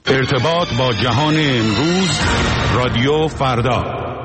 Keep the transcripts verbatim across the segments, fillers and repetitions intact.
ارتباط با جهان امروز، رادیو فردا.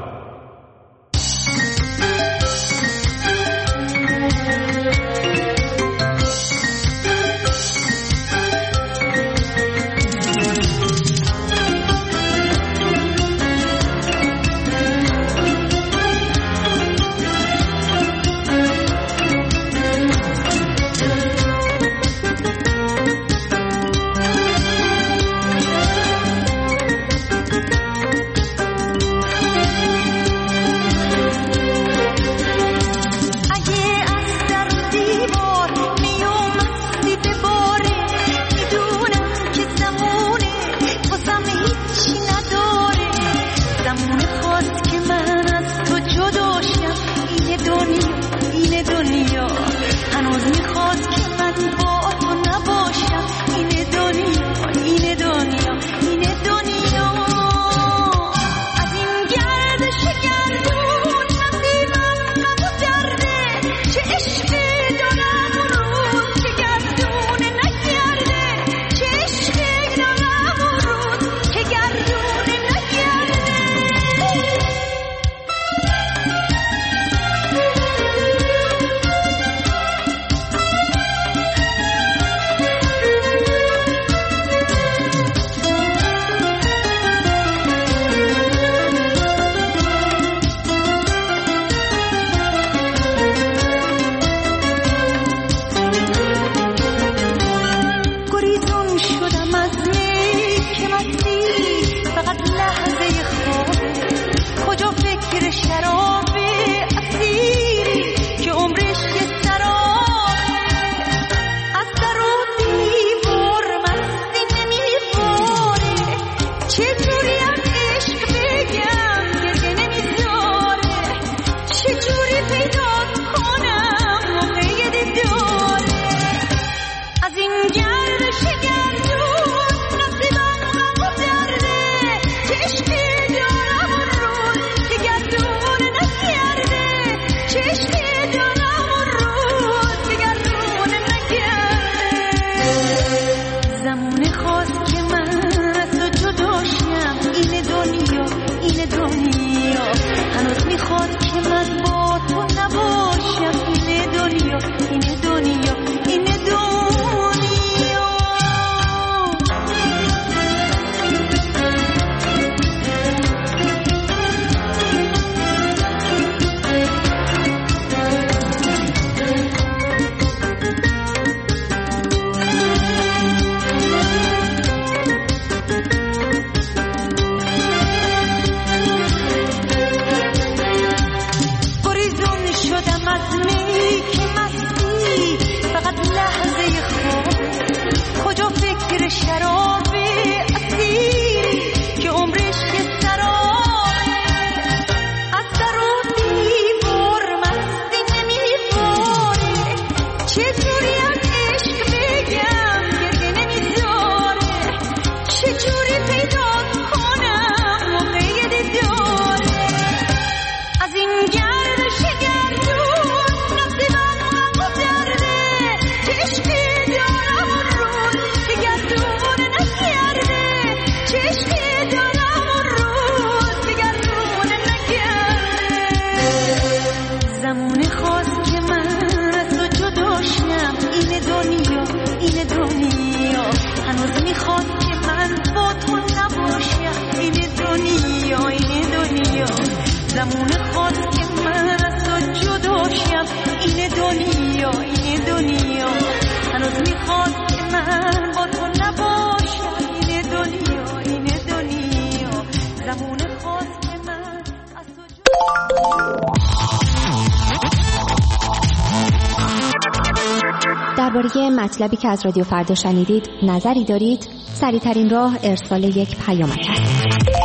درباره مطلبی که از رادیو فردا شنیدید نظری دارید؟ سریع‌ترین راه ارسال یک پیامک است.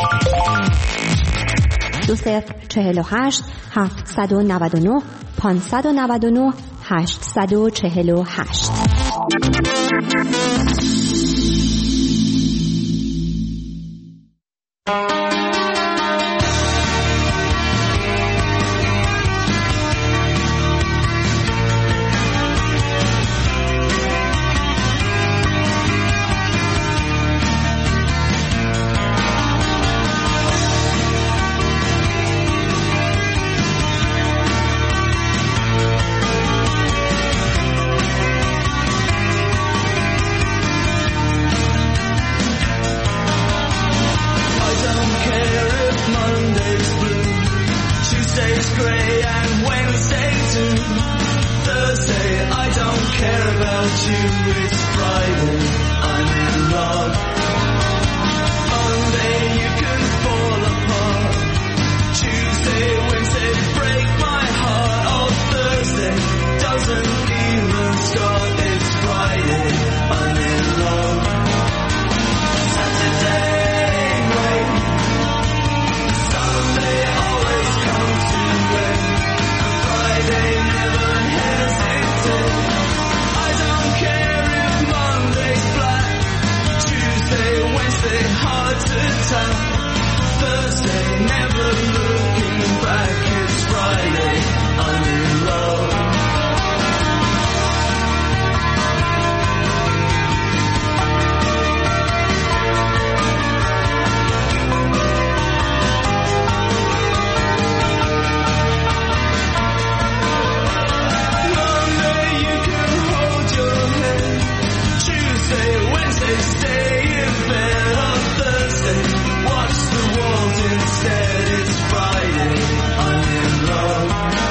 دو صفر چهل و هشت هفتصد و نود و نه پانصد و نود و نه هشتصد و چهل و هشت. hard to tell. Thursday, never looking back. It's Friday, I'm in love. Monday, you can hold your head. Tuesday, Wednesday, stay in bed. On Thursday, watch the world instead. It's Friday, I'm in love.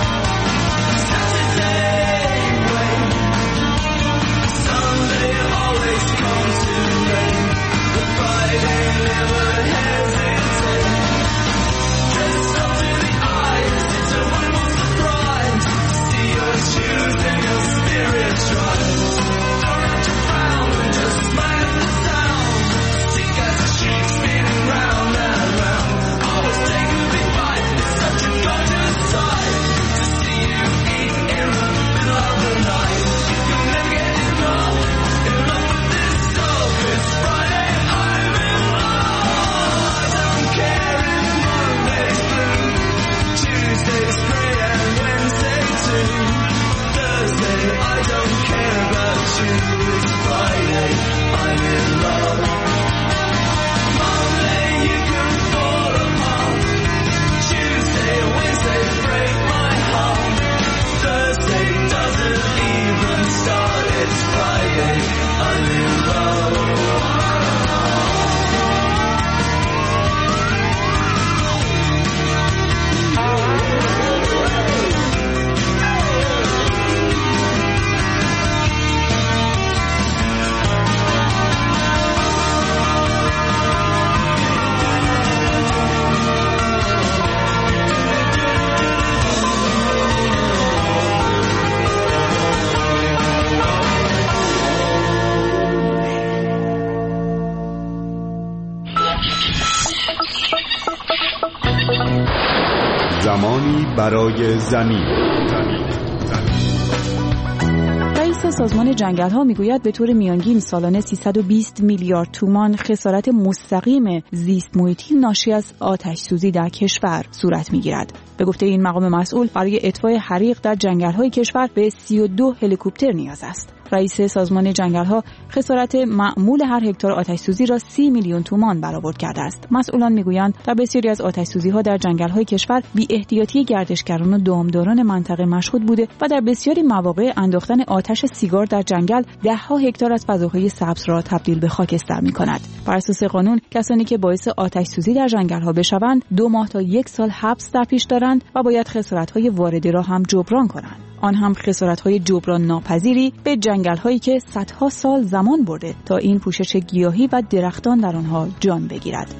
Saturday, wait. Sunday always comes too late. But Friday, never hesitate. Dressed up to the eyes, it's a wonderful surprise. See your shoes and your spirit rise. Don't have to frown, just smile at the sound. Sick as a sheep spinning round and round. Always take a big bite, it's such a gorgeous sight. To see you eat in the middle of the night. You can never get enough, enough of this stuff. It's Friday, I'm in love. I don't care if Monday's blue. Tuesday's grey and Wednesday too. Thursday, I don't care about you. It's Friday, I'm in love. Monday, you can fall apart. Tuesday, Wednesday, break my heart. Thursday doesn't even start. It's Friday, I'm in love. زمانی برای زمین. رئیس سازمان جنگل‌ها میگوید به طور میانگین سالانه سیصد و بیست میلیارد تومان خسارت مستقیم زیست محیطی ناشی از آتش سوزی در کشور صورت میگیرد. به گفته این مقام مسئول برای اطفاء حریق در جنگل‌های کشور به سی و دو هلیکوپتر نیاز است. رئیس سازمان جنگل‌ها خسارت معمول هر هکتار آتش‌سوزی را سی میلیون تومان برآورد کرده است. مسئولان میگویند در بسیاری از آتش‌سوزی‌ها در جنگل‌های کشور بی‌احتیاطی گردشگران و دامداران منطقه مشهود بوده و در بسیاری مواقع انداختن آتش سیگار در جنگل ده‌ها هکتار از فضاهای سبز را تبدیل به خاکستر می‌کند. بر اساس قانون کسانی که باعث آتش‌سوزی در جنگل‌ها بشوند دو ماه تا یک سال حبس در پیش دارند و باید خسارت‌های وارده را هم جبران کنند. آن هم خسارت‌های جبران ناپذیری به جنگل‌هایی که صدها سال زمان برده تا این پوشش گیاهی و درختان در آنها جان بگیرد.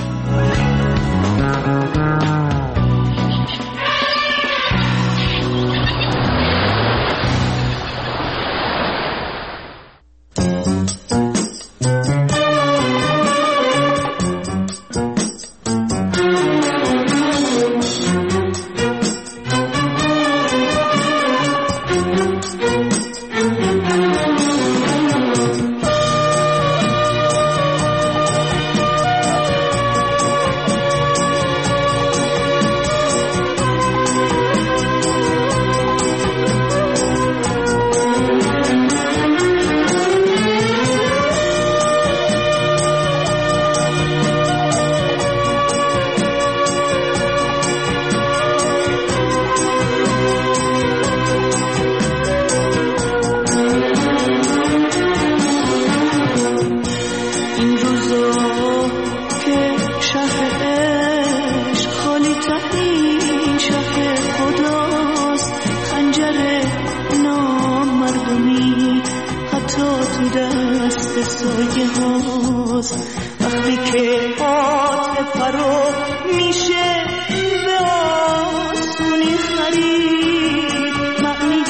وقتی که عاطفه رو میشه به آسونی خرید معنی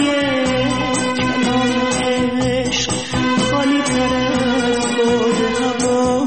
کلام عشق خالی تر از باد هوا.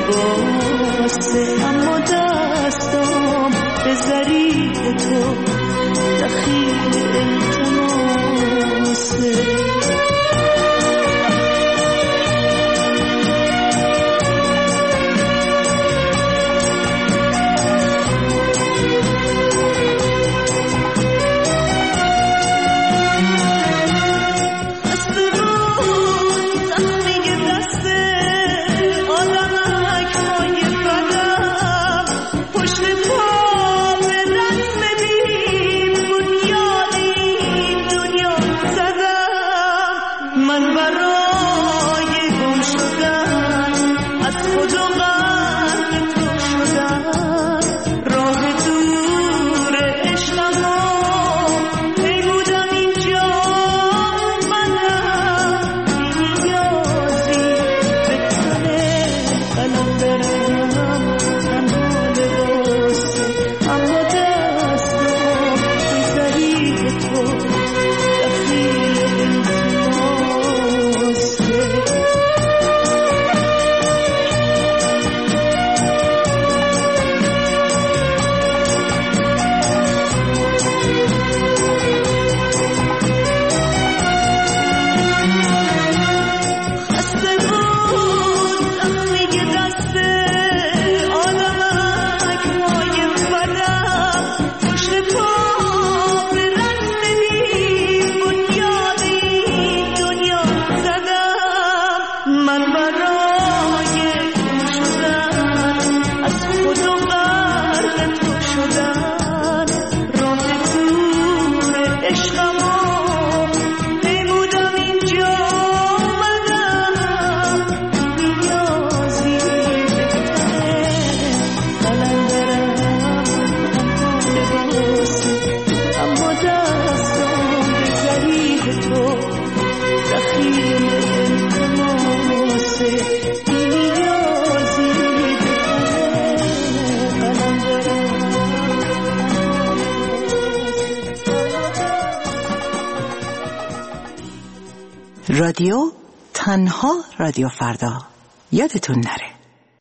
لباسه، اما دستم به ظریف تو دخیل التماسه. رادیو تنها رادیو فردا، یادتون نره.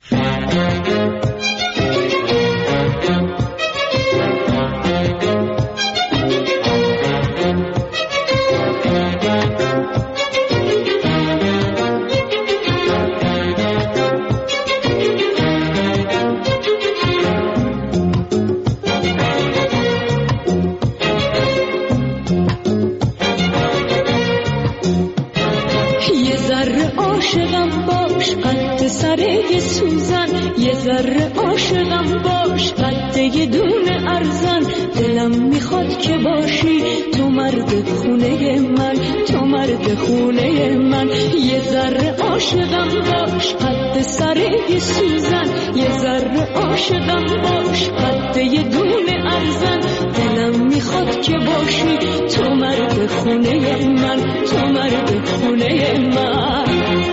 یه ذره عاشقم باش، قد دونه ارزن، دلم میخواد که باشی تو مرد خونه من، تو مرد خونه من. یه ذره عاشقم باش، قد سر سوزن، یه ذره عاشقم باش، قد دونه ارزن، دلم میخواد که باشی تو مرد خونه من، تو مرد خونه من.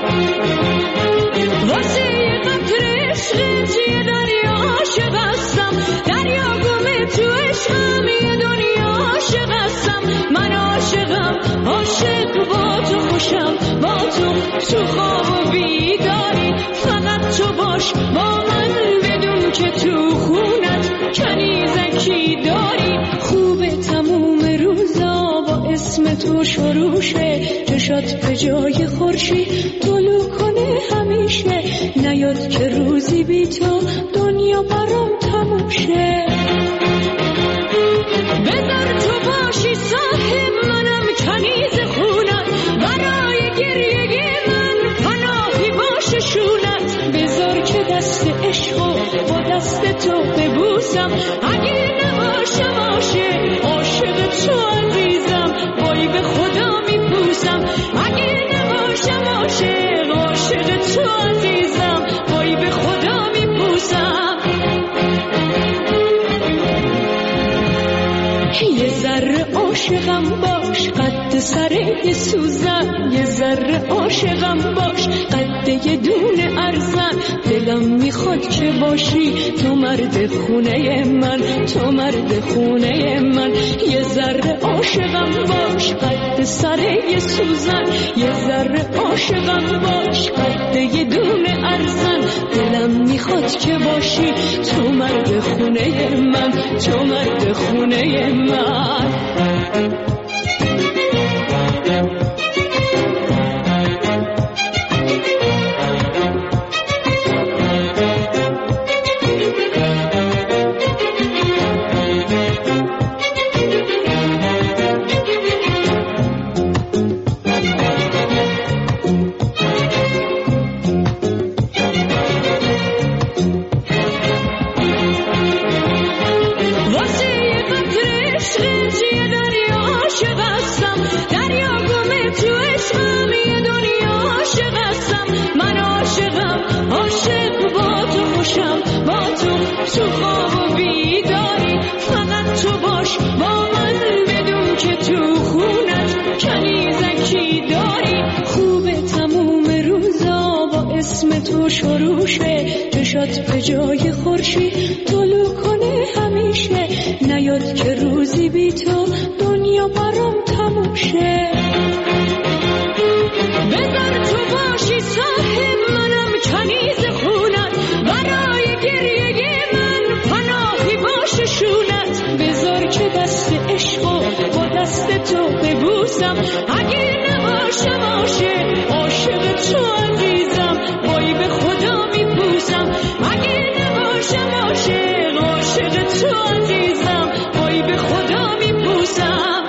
واسه قطره عشقت یه دریا عاشق هستم، دریا گمه تو عشقم، یه دنیا عاشق هستم. من عاشقم، عاشق با تو خوشم، با تو تو خواب و بیداری، فقط تو باش با من، بدون که تو خونت کنیزکی داری. خوبه تموم روزا با اسم تو شروع شه، چشات به جای خورشید طلوع کنه همیشه، نیاد که روزی بی تو دنیا برام تموم شه. بذار تو باشی صاحب منم، کنیز خونت، برای گریه من پناهی باشه شونت. بذار که دست عشقو با دست تو ببوسم، اگه نباشم عاشق عاشق تو عزیزم، وای به خدا میپوسم. اگه نباشم عاشق عاشق تو عزیزم، وای به خدا میپوسم. یه ذره عاشقم باش، قد سر سوزن، یه ذره عاشقم باش، قد یه دونه ارزن، دلم میخواد که باشی تو مرد خونه من، تو مرد خونه من. یه ذره عاشقم باش، قد سر سوزن، یه ذره عاشقم باش، قد یه دونه ارزن، دلم میخواد که باشی تو مرد خونه من، تو مرد خونه من. تو خواب و بیداری فقط تو باش با من، بدون که تو خونت کنیزکی داری. خوبه تموم روزا با اسم تو شروع شه، چشات به جای خورشید طلوع کنه همیشه، نیاد که روزی بی تو دنیا برام تموم شه. بذار تو باشی صاحب منم کنیز خونت، برای گریه من پناهی باشه شونت. بذار که دست عشقو با دست تو ببوسم، اگه نباشه باشه عاشق تو عزیزم، وای به خدا میپوسم. اگه نباشه باشه عاشق تو عزیزم، وای به خدا میپوسم.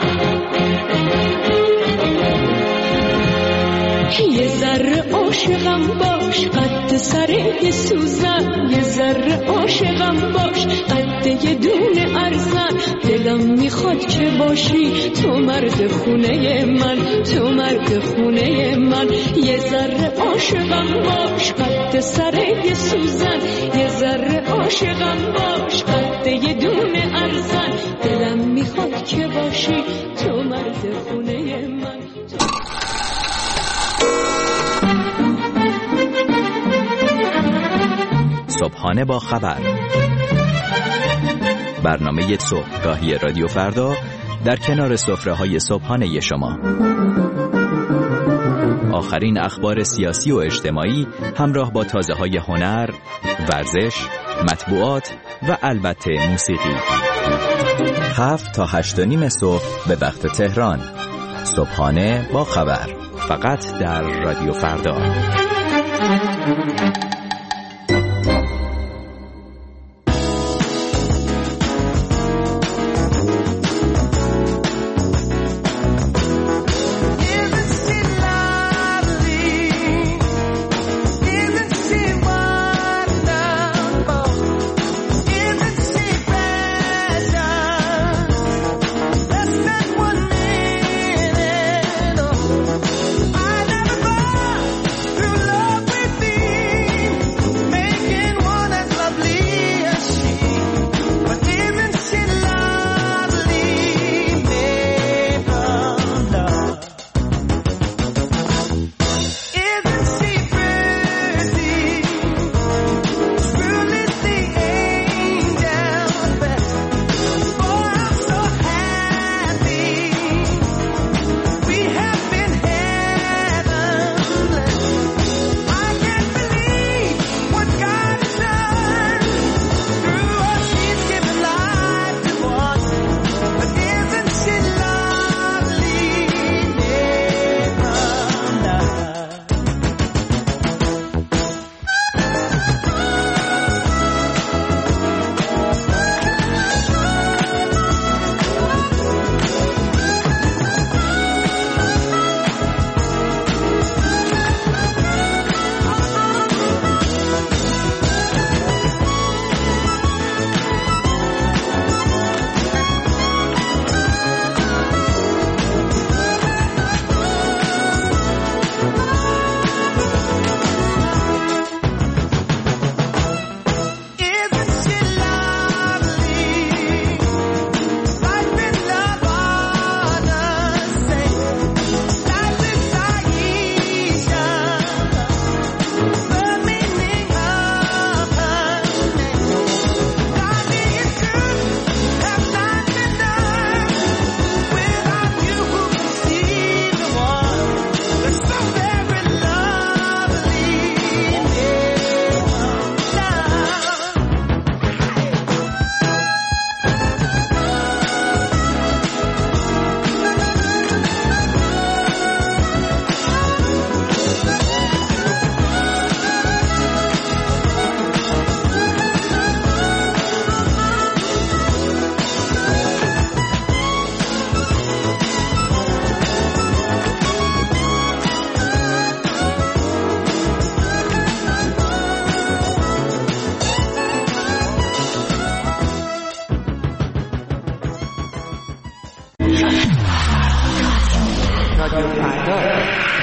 یه ذره عاشقم باش قد سر یه سوزن، یه ذره عاشقم باش قد یه دونه ارزن. دلم میخواد که باشی تو مرد خونه من، تو مرد خونه من. یه ذره عاشقم باش قد سر یه سوزن، یه ذره عاشقم باش قد یه دونه ارزن. دلم میخواد که باشی تو مرد خونه من. صبحانه با خبر، برنامه صبحگاهی رادیو فردا در کنار سفره‌های صبحانه شما. آخرین اخبار سیاسی و اجتماعی همراه با تازه‌های هنر، ورزش، مطبوعات و البته موسیقی. هفت تا هشت و نیم صبح به وقت تهران. صبحانه با خبر، فقط در رادیو فردا. I never thought through love with thee.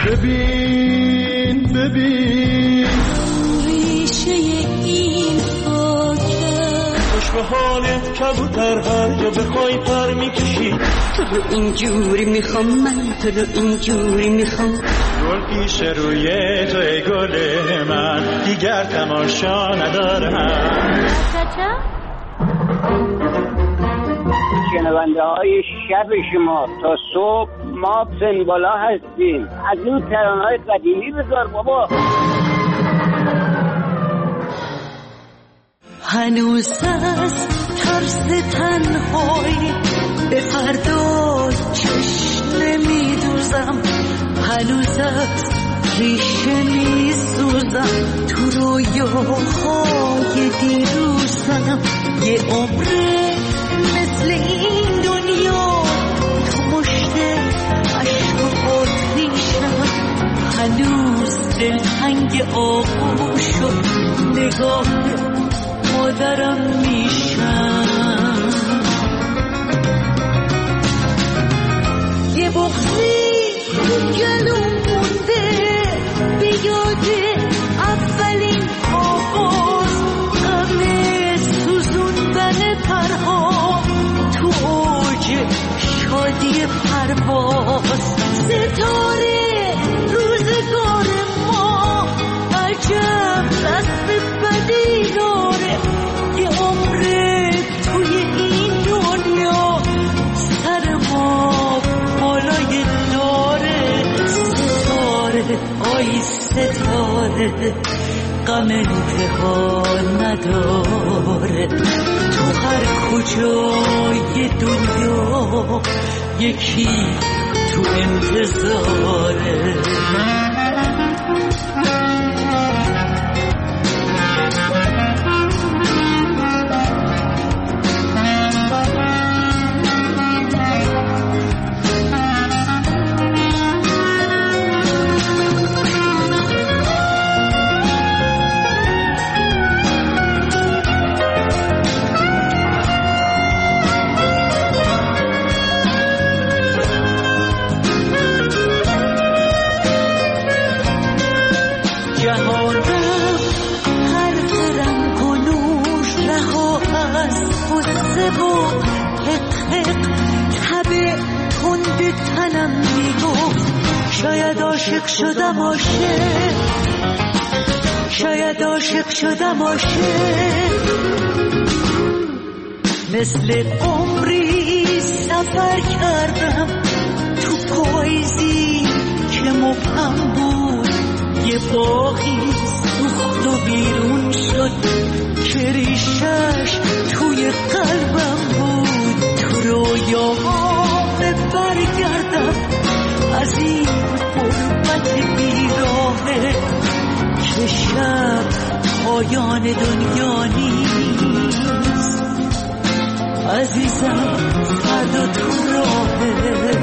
ببین ببین ریشه این خاکه خوش به حالت کبوتر هر جا بخوای پر میکشی تو رو اینجوری میخوام من تو رو اینجوری میخوام گل پیش روی توی گل من دیگر تماشا ندارم شنونده های شب شما تا صبح ما سنبالا هستیم. از اون ترانه های قدیمی بذار بابا. هنوز از ترس تنهایی به فردا چشم نمیدوزم، هنوز از ریشه میسوزم، تو رویاهای دیروزم. یه عمره مثل این دنیا تو مشت عشق و آتیشم، هنوز دلتنگ آغوش شد نگاه مادرم میشم. یه بغضی تو گلوم مونده به یاد اولین آغاز، غم سوزوندن پرها تو اوج شادی پرواز. ستاره روزگار ما عجب دست بدی داره، یه عمره توی این دنیا سر ما بالای داره. ستاره آی ستاره غم انتها نداره، تو هر کجای دنیا یکی تو انتظاره. شاید عاشق شدم عاشق شاید عاشق شدم عاشق مثل عمری سفر کردم تو پاییزی که مبهم بود، یه باغی سوخت و بیرون شد که ریشش توی قلبم بود. تو رویاهام برگردم از این غربت بیراهه که شب پایان دنیا نیست. عزیزم فردا تو راهه،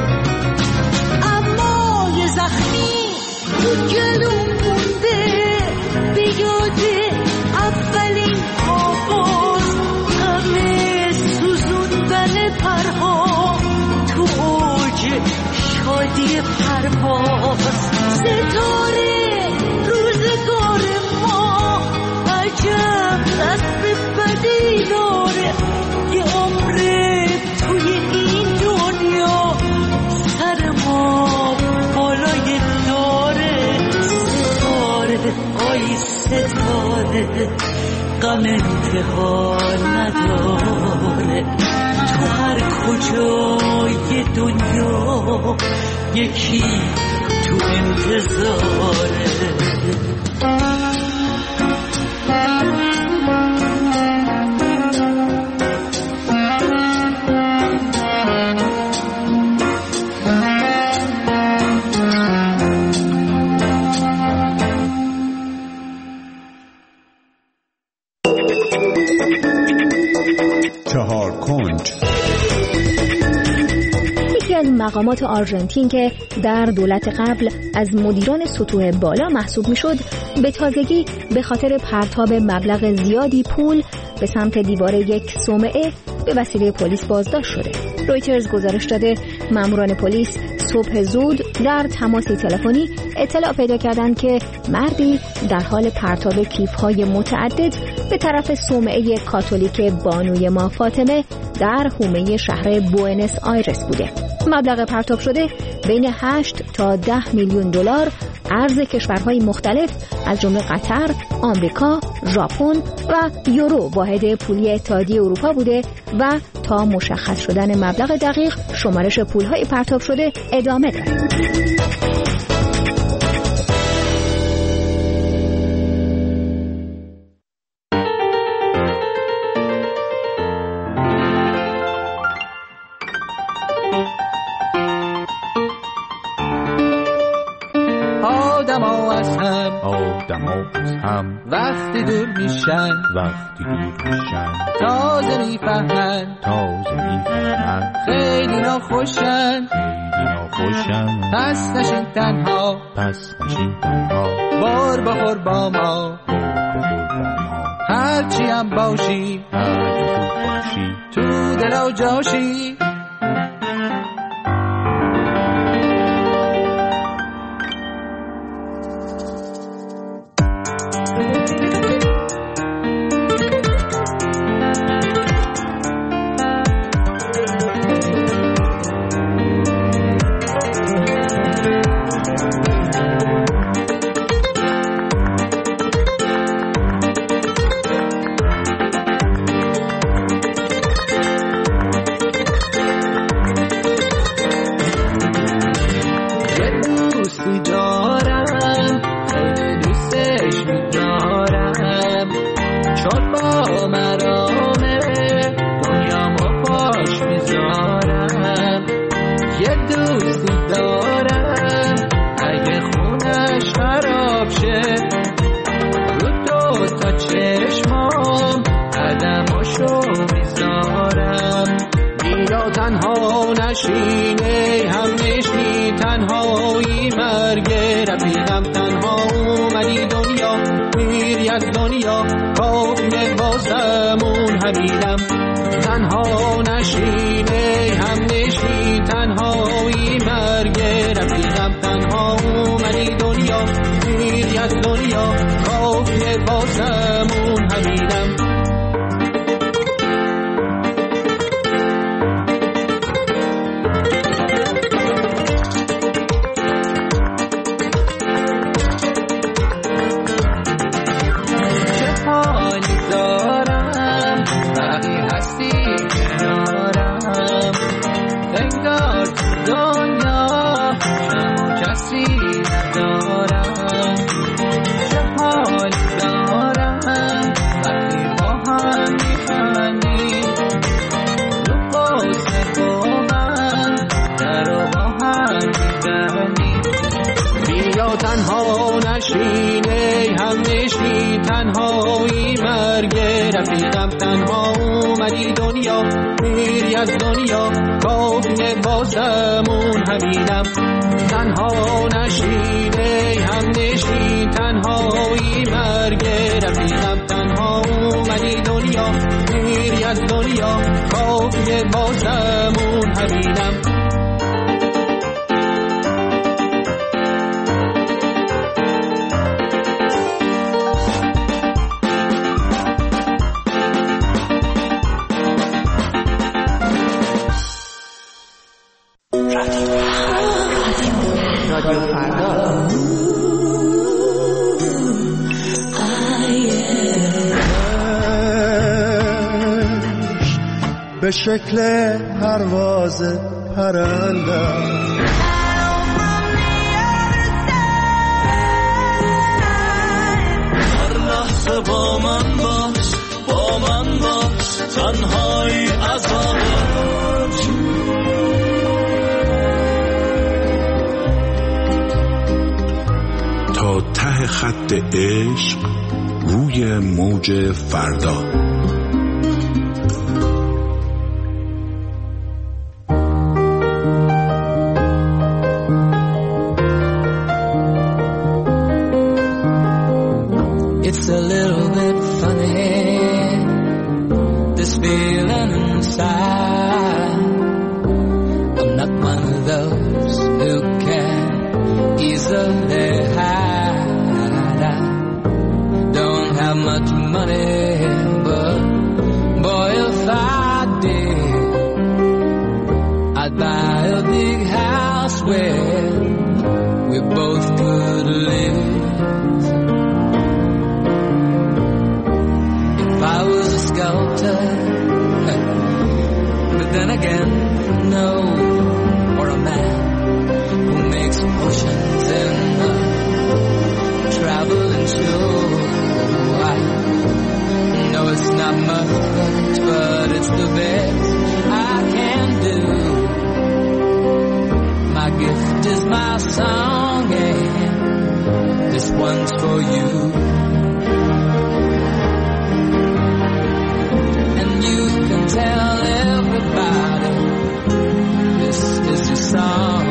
اما یه زخمی تو گلوم مونده به یاد اولین آغاز، غم سوزوندن پرها تو اوج شادی پرواز. ستاره روزگار ما عجب دست بدی داره، یه عمره توی این دنیا سر ما بالای داره. ستاره آی ستاره غم انتها نداره، تو هر کجای دنیا یکی تو انتظاره. چهار کنج. یکی از مقامات آرژانتین که در دولت قبل از مدیران سطوح بالا محسوب میشد، به تازگی به خاطر پرتاب مبلغ زیادی پول به سمت دیوار یک صومعه به وسیله پلیس بازداشت شده. رویترز گزارش داده ماموران پلیس صبح زود در تماسی تلفنی اطلاع پیدا کردند که مردی در حال پرتاب کیف‌های متعدد به طرف صومعه کاتولیک بانوی ما فاطمه در حومه شهر بوئنوس آیرس بوده. مبلغ پرتاب شده بین هشت تا ده میلیون دلار ارز کشورهای مختلف از جمله قطر، آمریکا، ژاپن و یورو واحد پولی اتحادیه اروپا بوده و تا مشخص شدن مبلغ دقیق شمارش پولهای پرتاب شده ادامه داره. هم وقتی دور میشن وقتی دور میشن تازه میفهمن تازه میفهمن خیلی ناخوشن خیلی ناخوشن پس نشین تنها پس نشین تنها بار بخور با ما بار بخور با ما هرچی هم باشی هرچی خوب باشی تو دل و جاشی به شکل پرواز پرنده هر لحظه با من باش با من باش تنهایی عذابش تا ته خط عشق روی موج فردا. It's a little bit funny, this feeling inside. I'm not one of those who money, but boy, if I did, I'd buy a big house where we both could live. If I was a sculptor, but then again, no, or a man who makes potions in the traveling show. I know it's not much, but it's the best I can do. My gift is my song, and this one's for you. And you can tell everybody this is your song.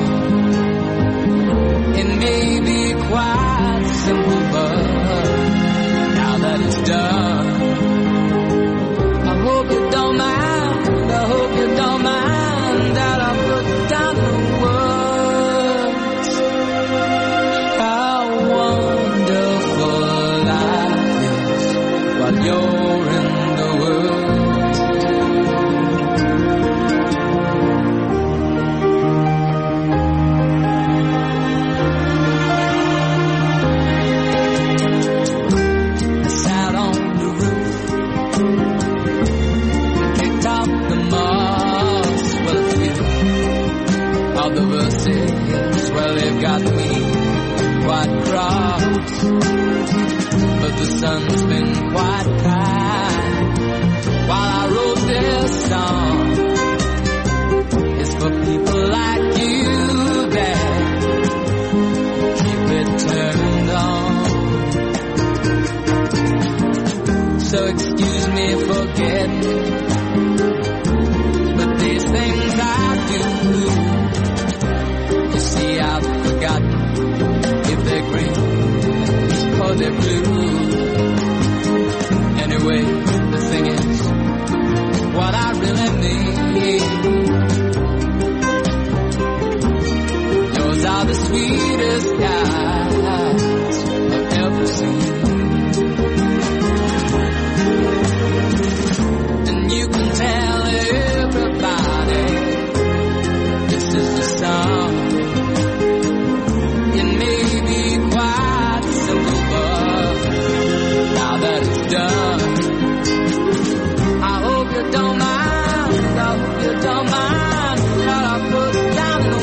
It may be quite simple, but now that it's done, I hope you don't mind, I hope you don't mind that I put down the words. How wonderful life is while you're in the world. The verses, well, they've got me quite cross, but the sun's been quite kind while I wrote this song. It's for people like you that keep it turned on. So excuse me for getting, but these things I do, see, I've forgotten if they're green or they're blue. Anyway, the thing is, what I really mean, yours are the sweetest eyes I've ever seen. And you can tell everybody this is the song. Done. I hope you don't mind, I hope you don't mind that I put down the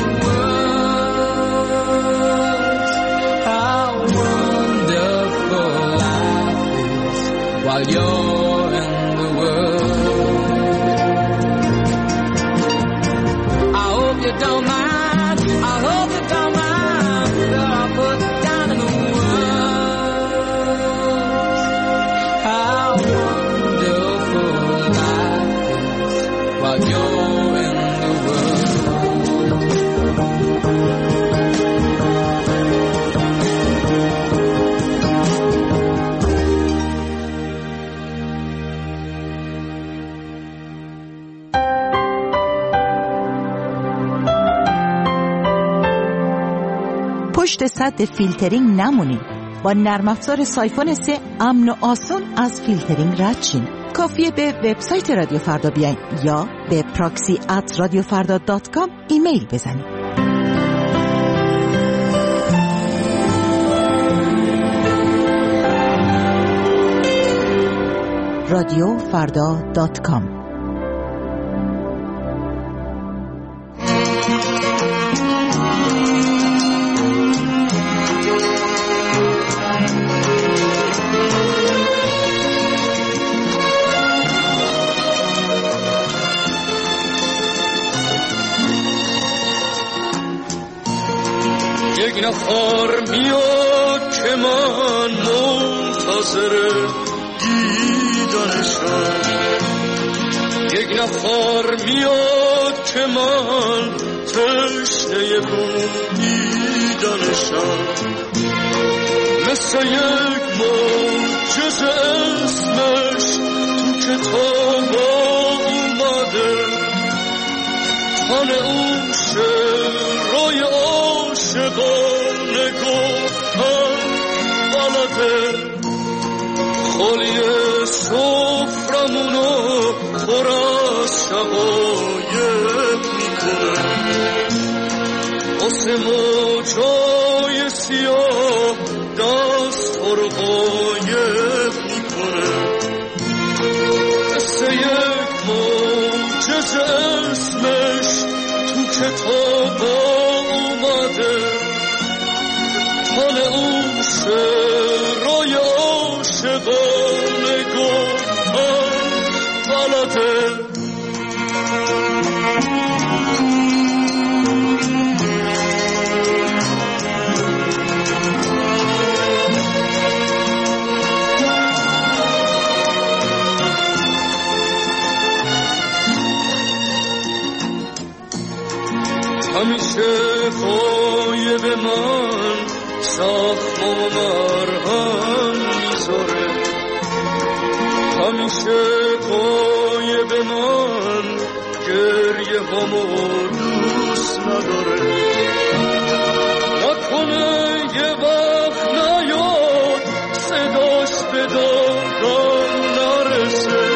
words. How wonderful life is while you're in the world. I hope you don't mind, I hope you don't mind that I put down the words. How wonderful life is while you're in the world. پشت سد فیلترینگ نمونین. با نرم افزار سایفون سه امن و آسان از فیلترینگ رد شین. کافیه به وبسایت رادیو فردا بیاین یا به پراکسی ات رادیو فردا دات کام ایمیل بزنید. رادیو فردا دات کام. یک نفر میاد که من منتظر دیدنشم، یک نفر میاد که من تشنه بودیدنشم، مثل یک معجزه اسمش تو کتاب اومده، تن اون شعرهای عاشقانه گفتن بلده، خالیه سفرمونو پر از شقایق میکنه واسه موجای سیاه دست ها رو قایق میکنه قصه یک موجز اسمش تو کتابا اومده حال اون شعرهای عاشقانه گفتن بلده همیشه غایب من زخم و مرهم میذاره همیشه غایب من گریه همو دوست نداره نکنه یه وقت نیاد صداش به دادم نرسه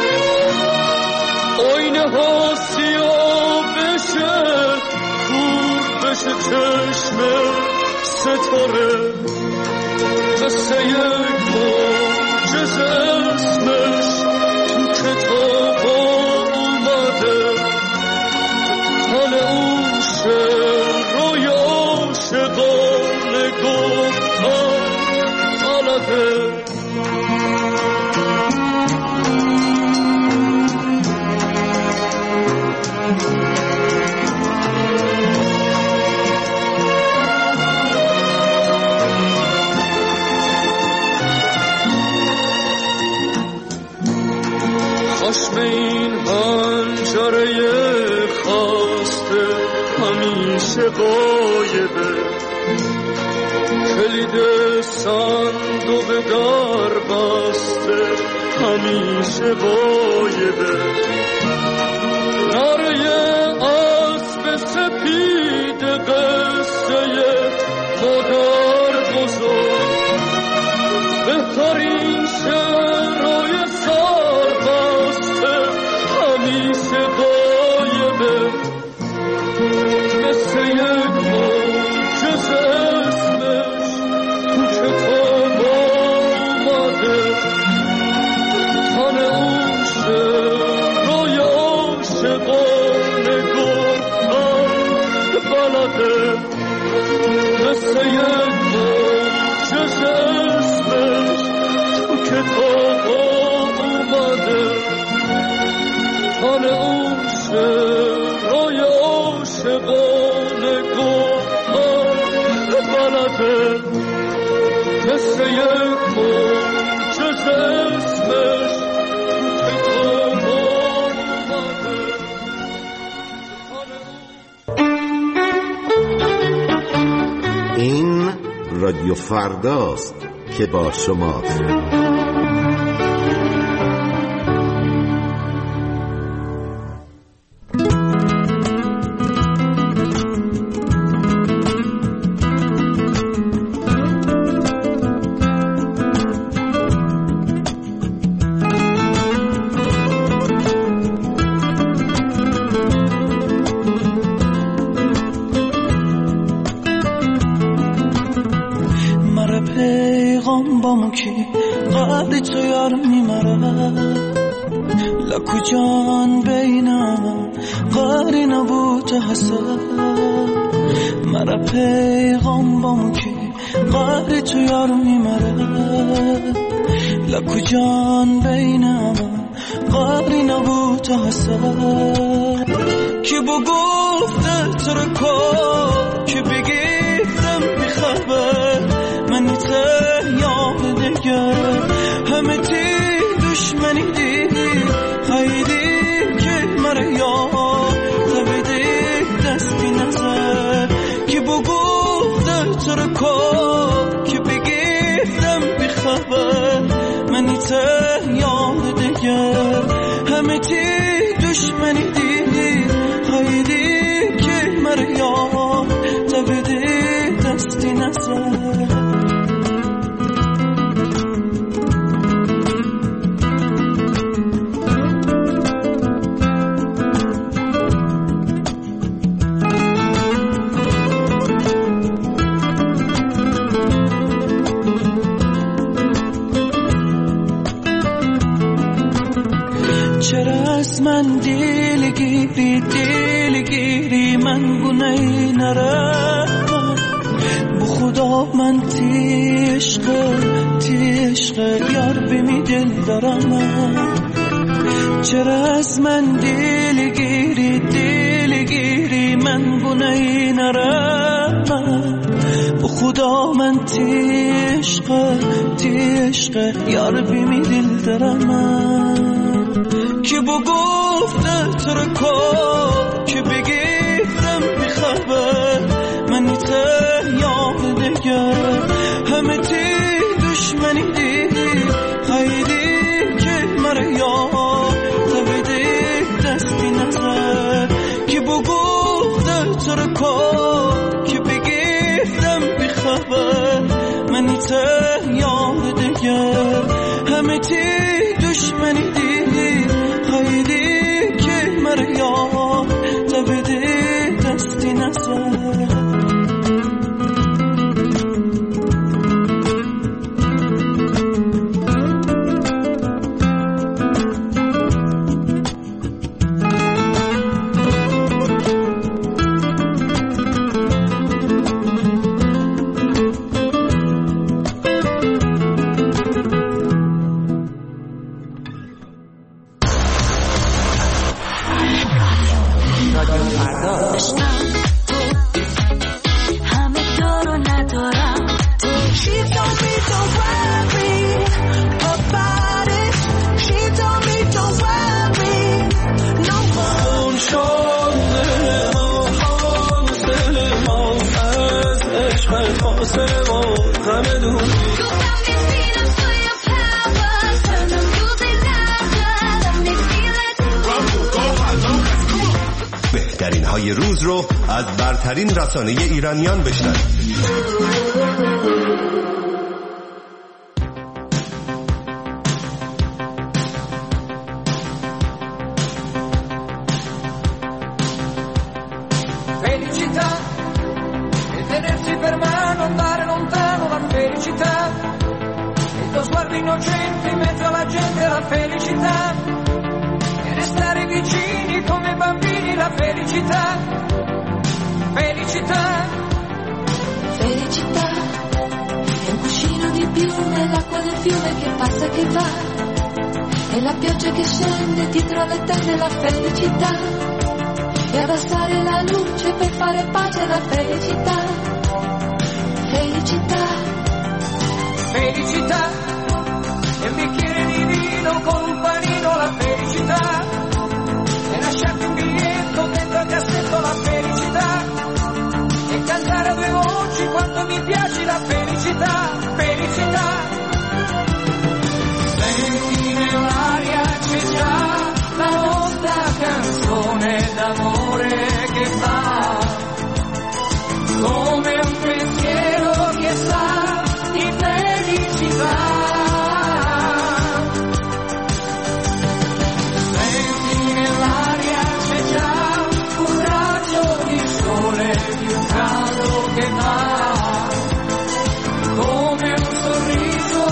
آینه ها سیاه بشه کور بشه چشم ستاره قصه یک موجز اسمش تو کتابا اومده حال اون شعرهای عاشقانه گفتن بلده خشم این حنجره خاسته همیشه غایبه کلید صندوق در بسته همیشه غایبه نره اسب سپید قصه مادر بزرگ بهترین شعرهای سربسته همیشه غایبه مثل یک موجز اسمش تو کتابا اومده حال اون شعرهای عاشقانه گفتن بلده مثل یک موجز اسمش تو کتابا اومده حال اون شعرهای عاشقانه گفتن بلده مثل یک موجز اسمش تو کتابا اومده این رادیو فرداست که با شماست. جان بینم قاری نبود حسد مرا پیغام بامو که قاری تو یارو میمره لکو جان بینم قاری نبود حسد که بگفته ترکو که بگیفتم بخبر منی ته یاد دیگه همه تی دشمنی دیدی خیلی که مرا یاد تبیدی دستی نظر که بگفته ترکو که بگیفتم بخبر منی ته یاد دیگر همه تی دشمنی دیدی خیلی که مرا یاد تبیدی دستی نظر چرا از من دلگیری دلگیری من گونه نرم بو خدا من تیشق تیشق یار بمی دل دارم چرا از من دلگیری دلگیری من گونه نرم بو خدا من تیشق تیشق یار بمی دل دارم که بو گفته ترکو که بگیفتم بخبر منی ته یاد دگر همه تی دشمنی دیدی خیلی که مره یاد تبیدی دستی نظر که بو گفته ترکو که بگیفتم بخبر منی ته یاد دگر همه تی دشمنی دیدی خیلی که مریا تبده دستی نظر بهترین های روز رو از برترین رسانه ایرانیان بشنوید. Felicità e tenersi per mano, andare lontano, la felicità e il tuo sguardo innocente in mezzo alla gente, la felicità e restare vicini come bambini, la felicità, felicità, felicità è un cuscino di più nell'acqua del fiume che passa e che va e la pioggia che scende dietro le tende, la felicità e abbassare la luce per fare pace, la felicità, felicità, felicità e un bicchiere di vino con un panino, la felicità e lasciarti un biglietto dentro al cassetto, la felicità e cantare a due voci quanto mi piaci, la felicità, felicità. Senti nell'aria c'è già la nostra canzone d'amore che fa come un pensiero che sa di felicità. Senti nell'aria c'è già un raggio di sole più caldo che va come un sorriso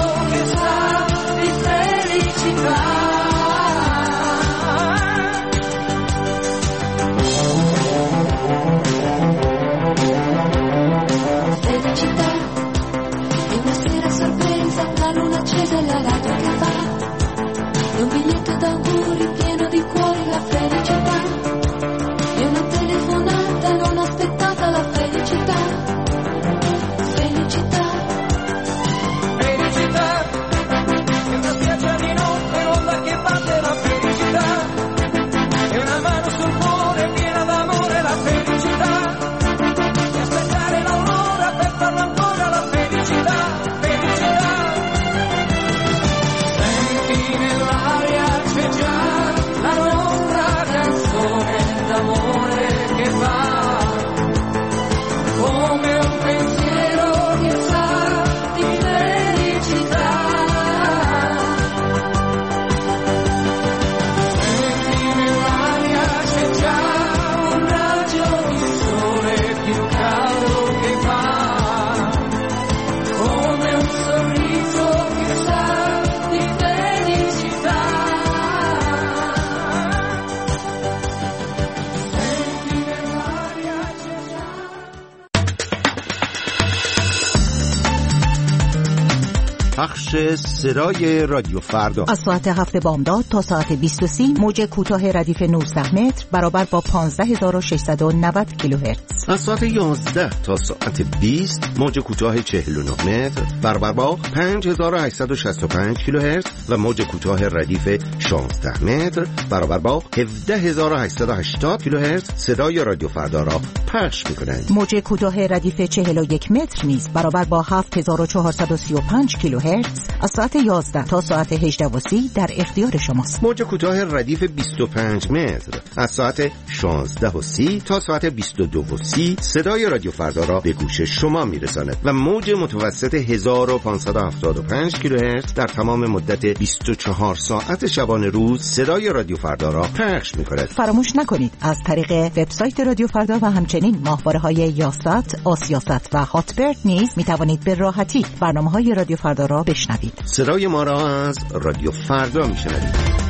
بخش صدای رادیو فردا از ساعت هفت بامداد تا ساعت بیست و سی موج کوتاه ردیف نوزده متر برابر با پانزده هزار و ششصد و نود کیلوهرتز. از ساعت یازده تا ساعت بیست موج کوتاه چهل و نه متر برابر با پنج هزار و هشتصد و شصت و پنج کیلوهرتز و موج کوتاه ردیف شانزده متر برابر با هفده هزار و هشتصد و هشتاد کیلوهرتز صدای رادیو فردا را پخش می‌کنند. موج کوتاه ردیف چهل و یک متر نیز برابر با هفت هزار و چهارصد و سی و پنج کیلوهرتز از ساعت یازده تا ساعت هجده و سی در اختیار شماست. موج کوتاه ردیف بیست و پنج متر از ساعت شانزده و سی تا ساعت بیست و دو و سی صدای رادیو فردا را به گوش شما میرساند و موج متوسط هزار و پانصد و هفتاد و پنج کیلوهرتز در تمام مدت بیست و چهار ساعت شبانه روز صدای رادیو فردا را پخش می‌کند. فراموش نکنید از طریق وبسایت رادیو فردا و همچنین ماهواره‌های یاست، آسیاست و هاتبرد نیز می‌توانید به راحتی برنامه‌های رادیو فردا را بشنوید. صدای ما را از رادیو فردا می‌شنوید.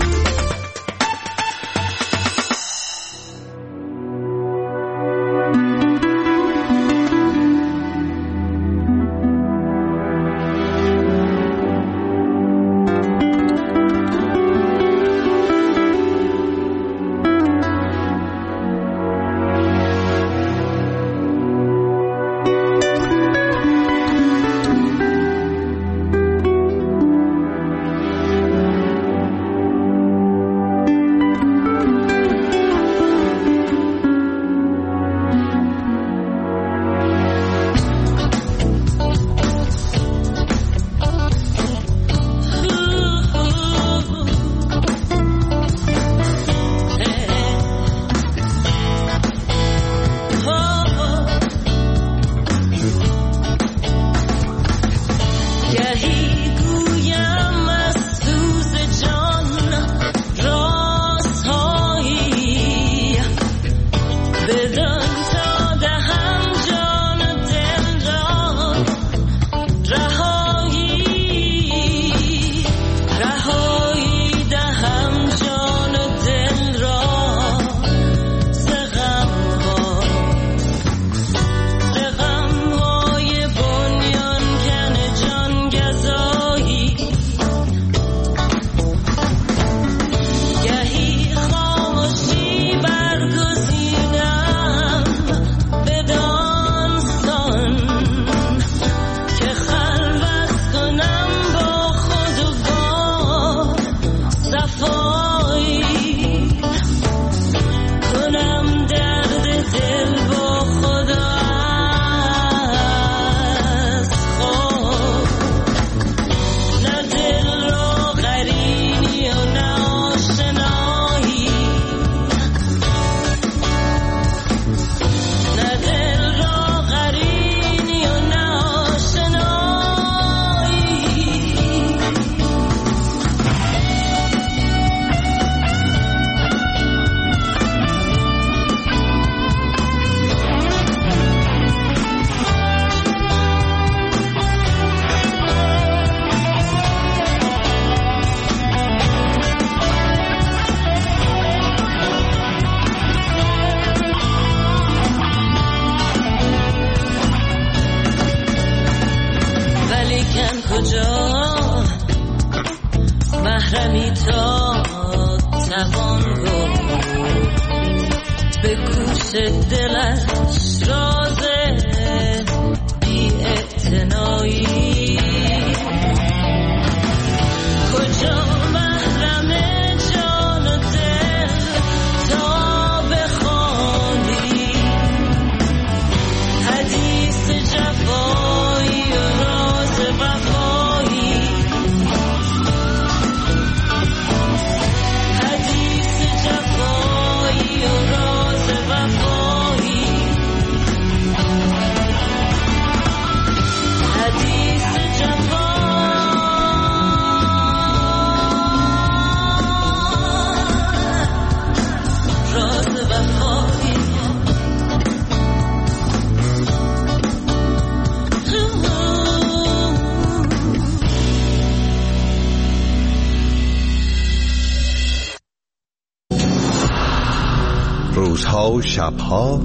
روزها و شبها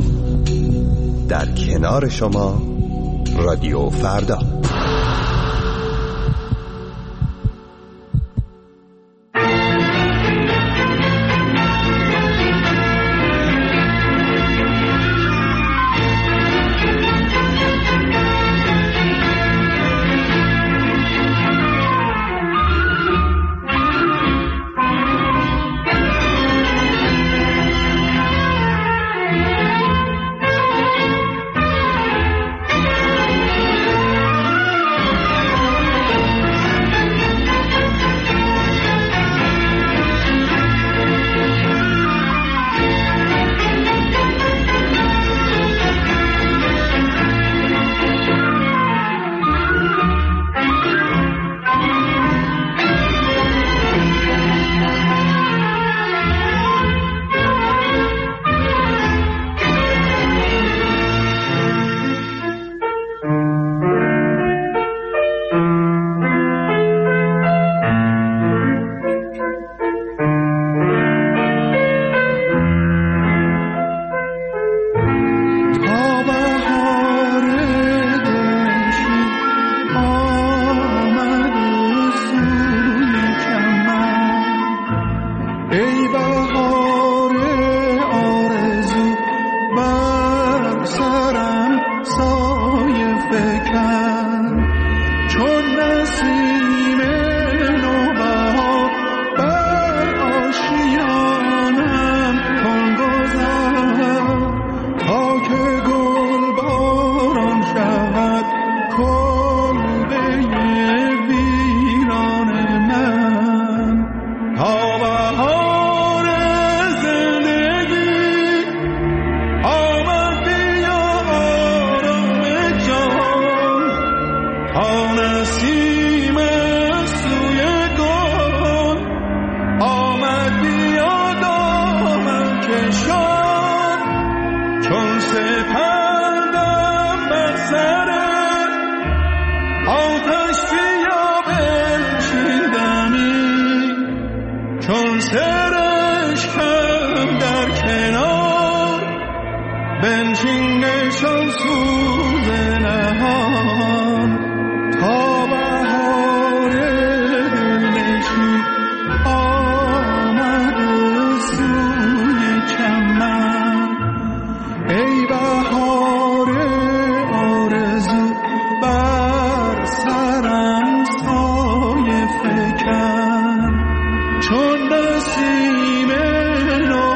در کنار شما رادیو فردا. بهار زندگی آمد بیا آرام جان تا نسیم سوی گل آمد بیا دامن کشان چون سپندم بر سر آتش بیا بنشیندمی چون سرشکم در کنار بنشین نشان سوز نهان تا بهار دلنشین آمد سوی چمن ای بهار آرزو بر سرم سایه فکن چون نسیم نو